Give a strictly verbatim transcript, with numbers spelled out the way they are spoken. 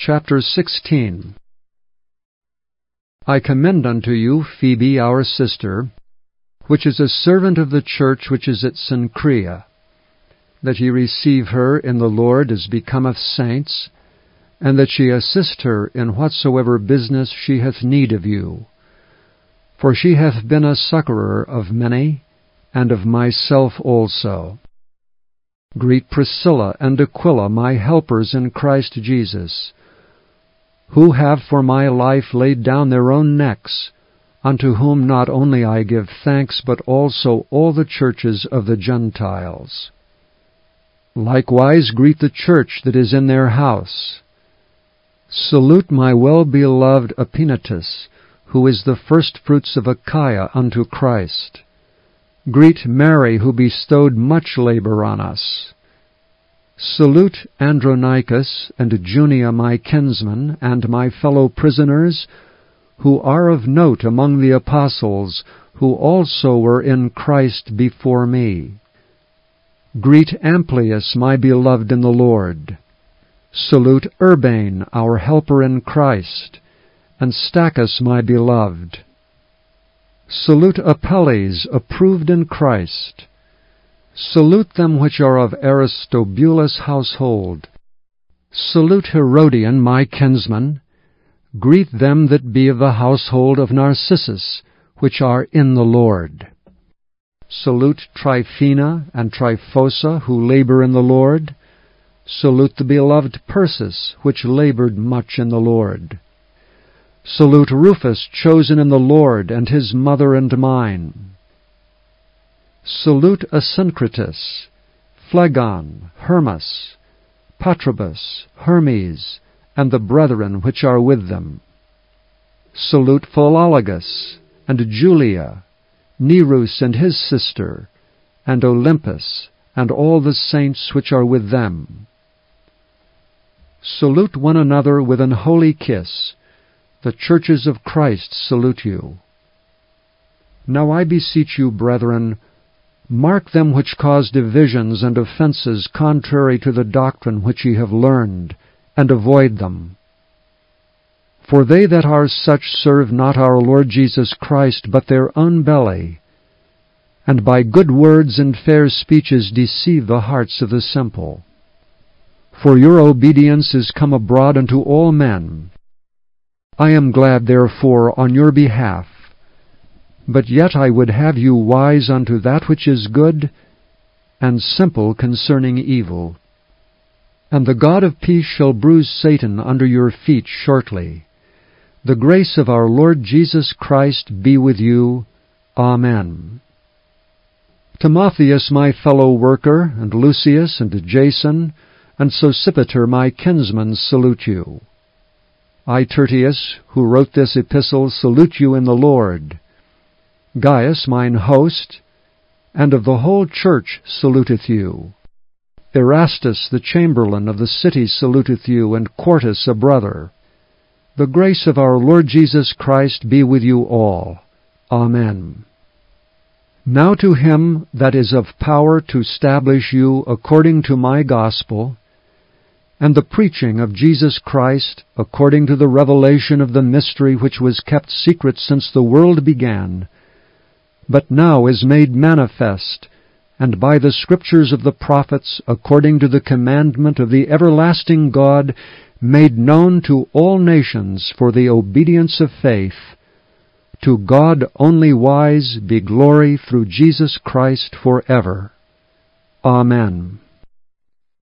chapter sixteen. I commend unto you Phoebe our sister, which is a servant of the church which is at Cenchrea, that ye receive her in the Lord as becometh saints, and that ye assist her in whatsoever business she hath need of you. For she hath been a succourer of many, and of myself also. Greet Priscilla and Aquila, my helpers in Christ Jesus, who have for my life laid down their own necks, unto whom not only I give thanks, but also all the churches of the Gentiles. Likewise greet the church that is in their house. Salute my well-beloved Epaenetus, who is the firstfruits of Achaia unto Christ. Greet Mary, who bestowed much labor on us. Salute Andronicus and Junia my kinsmen, and my fellow prisoners, who are of note among the apostles, who also were in Christ before me. Greet Amplias, my beloved in the Lord. Salute Urbane, our helper in Christ, and Stachys, my beloved. Salute Apelles, approved in Christ. Salute them which are of Aristobulus' household. Salute Herodion, my kinsman. Greet them that be of the household of Narcissus, which are in the Lord. Salute Tryphena and Tryphosa, who labor in the Lord. Salute the beloved Persis, which labored much in the Lord. Salute Rufus, chosen in the Lord, and his mother and mine. Salute Asyncritus, Phlegon, Hermas, Patrobus, Hermes, and the brethren which are with them. Salute Philologus, and Julia, Nerus and his sister, and Olympus, and all the saints which are with them. Salute one another with an holy kiss. The churches of Christ salute you. Now I beseech you, brethren, mark them which cause divisions and offenses contrary to the doctrine which ye have learned, and avoid them. For they that are such serve not our Lord Jesus Christ, but their own belly, and by good words and fair speeches deceive the hearts of the simple. For your obedience is come abroad unto all men. I am glad therefore on your behalf. But yet I would have you wise unto that which is good, and simple concerning evil. And the God of peace shall bruise Satan under your feet shortly. The grace of our Lord Jesus Christ be with you. Amen. Timotheus, my fellow worker, and Lucius, and Jason, and Sosipater, my kinsmen, salute you. I, Tertius, who wrote this epistle, salute you in the Lord. Gaius, mine host, and of the whole church saluteth you. Erastus, the chamberlain of the city, saluteth you, and Quartus, a brother. The grace of our Lord Jesus Christ be with you all. Amen. Now to him that is of power to establish you according to my gospel, and the preaching of Jesus Christ according to the revelation of the mystery which was kept secret since the world began, but now is made manifest, and by the scriptures of the prophets, according to the commandment of the everlasting God, made known to all nations for the obedience of faith. To God only wise be glory through Jesus Christ forever. Amen.